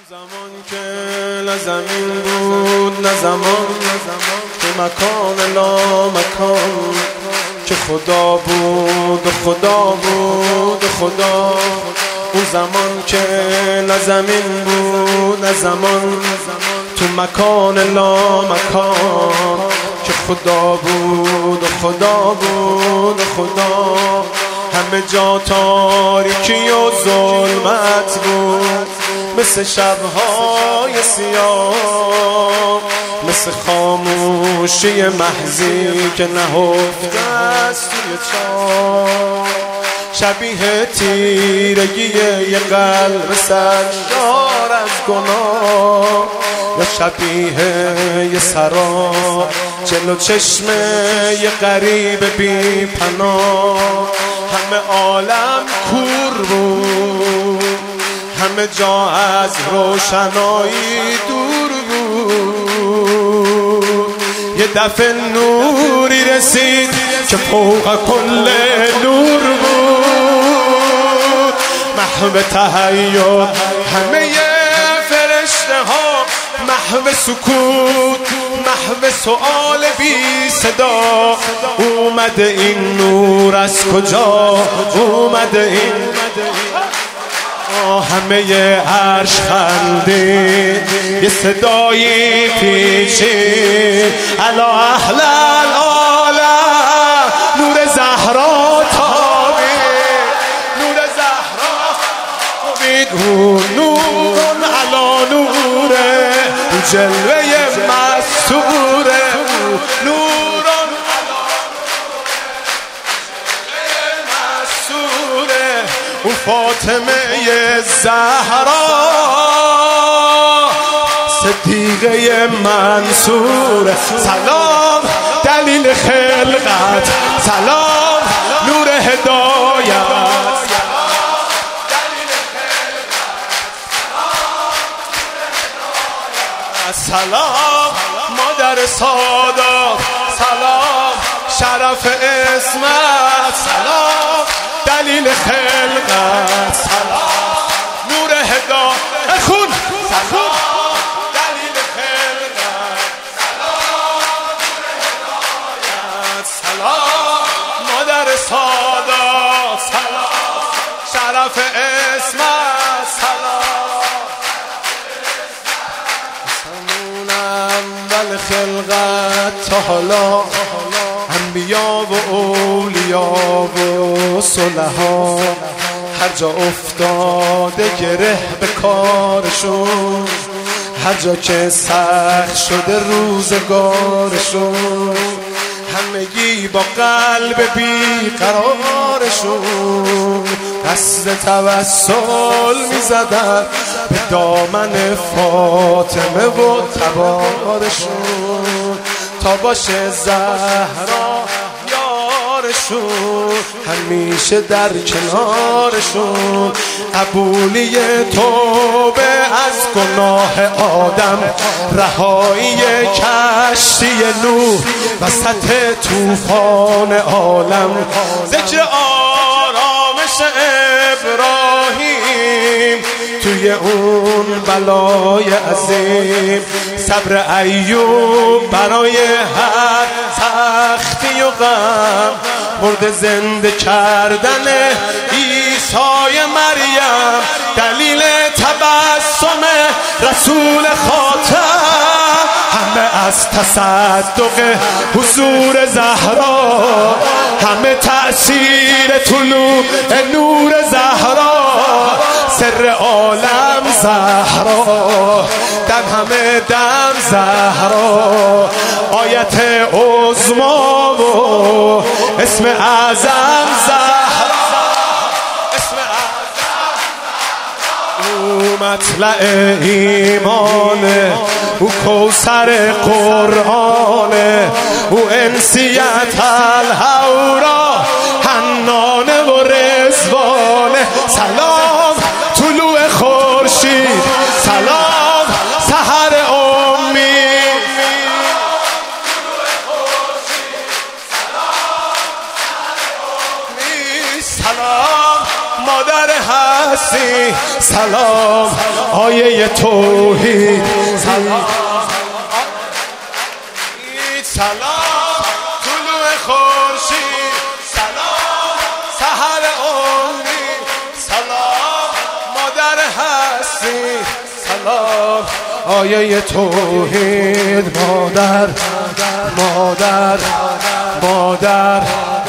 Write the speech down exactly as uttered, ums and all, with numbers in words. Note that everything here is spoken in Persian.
زمان که نه زمین بود، نه زمان که مکان لا مکان، که خدا بود و خدا بود و خدا. اون زمان که نه زمین بود، نه زمان تو مکان لا مکان، که خدا بود و خدا بود و خدا. همه جا تاریکی و ظلمت بود، مثل شبهای سیاه، مثل خاموشی محضی که نهفته است توی چاه. شبیه تیرگی یه قلب سردار از گناه، یا شبیه یه سراب جلو چشم یه غریب بی پناه. همه عالم کور بود، همه جا از روشنایی دور بود. یه دفعه نوری رسید که فوق کل نور بود. محو تحیر همه فرشته ها، محو سکوت، محو سؤال بی صدا. اومده این نور از کجا؟ اومده این همه عرش خندید، یه صدایی پیچید الا اهل العالم. نور زهرا تابید، نور زهرا تابید. نور علا نوره، جلوه مستوره. نور او فاطمه زهرا، صدیقه منصور. سلام دلیل خلقت، سلام نور هدایت، سلام مادر سادات، سلام شرف اسمت، سلام دلیل خلقت، سلام نور هدایت. خون سلام دلیل خلقت، سلام نور هدایت، سلام مادر سادات، سلام شرف اسمت، سلام سلام اول خلقت تا حالا. انبیا و اولیا و صلحا هر جا افتاده گره به کارشون، هر جا که سخت شده روزگارشون، همگی با قلب بیقرارشون قصد توسل میزدن به دامن فاطمه و تبارشون، تا باشه زهرا یارشون، همیشه در کنارشون. قبولی توبه از گناه آدم، رهایی کشتی نوح وسط طوفان عالم. ذکر آرامش ابراهیم توی اون بلای عظیم. صبر ایوب برای هر سختی و غم. مرد زنده کردن عیسی مریم، دلیل تبسم رسول خاتم. همه از تصدق حضور زهرا، همه تأثیر طلوع نور زهرا. سر عالم زهرا، در همه دم زهرا. آیت عظما و اسم اعظم زهرا، اسم اعظم زهرا. او مطلع ایمانه، او کوثر قرآنه، او انسیت الهورا، حنانه و رضوانه. سلام طلوع خورشید، سلام سحر امید، سلام مادر هستی، سلام آیه توحید سلام سلام طلوع خورشید سلام سحر امید سلام مادر هستی سلام آیه توحید مادر مادر مادر